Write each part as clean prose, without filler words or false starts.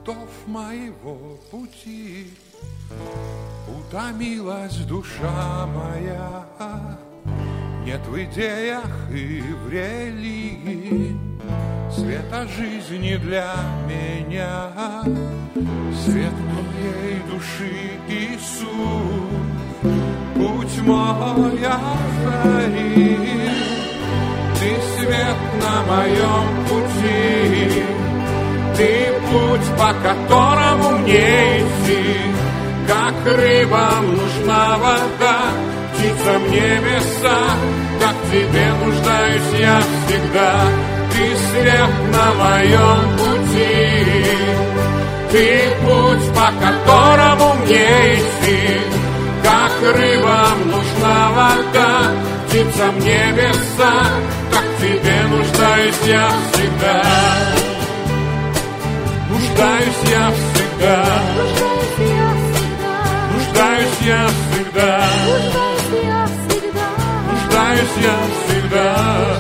путов моего пути. Утомилась душа моя, нет в идеях и в религии света жизни для меня. Свет моей души Иисус, путь мой озари. Ты свет на моем пути, ты путь, по которому мне идти. Как рыбам нужна вода, птицам небеса, как тебе нуждаюсь я всегда. Ты свет на моем пути, ты путь, по которому мне идти. Как рыбам нужна вода, птицам небеса, как тебе нуждаюсь я всегда. Нуждаюсь я всегда. Нуждаюсь я всегда. Нуждаюсь я всегда.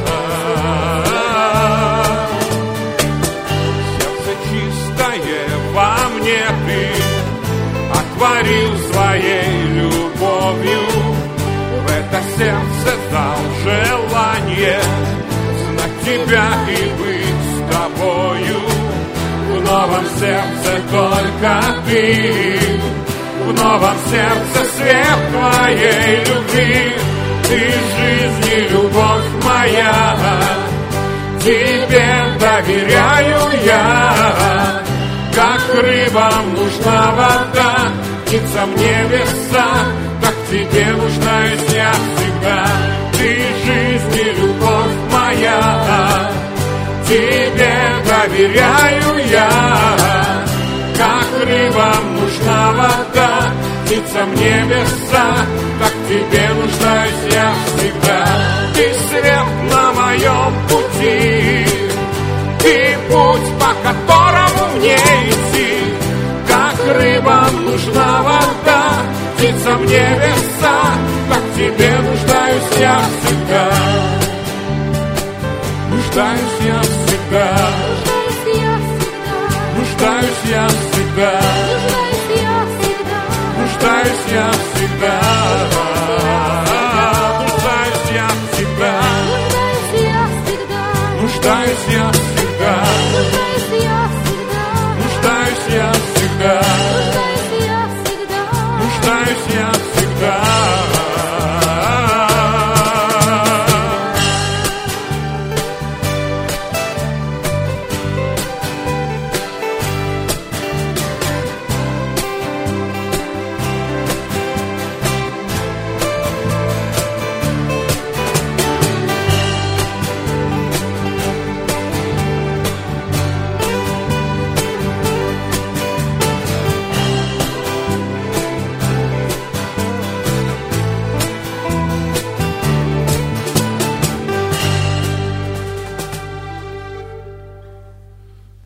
Сердце чистое во мне ты отворил своей любовью. В это сердце дал желание знать тебя и быть с тобою. В новом сердце только ты, в новом сердце свет твоей любви. Ты жизнь и любовь моя, тебе доверяю я. Как рыбам нужна вода, птицам небеса, так тебе нуждаюсь я всегда. Ты жизнь и любовь моя, тебе доверяю я. Как рыбам нужна вода, птицам небеса, так тебе нуждаюсь я всегда. Ты свет на моем пути, ты путь, по которому мне идти. Как рыбам нужна вода, птицам небеса, так тебе нуждаюсь я всегда. Нуждаюсь я всегда. Нуждаюсь я всегда.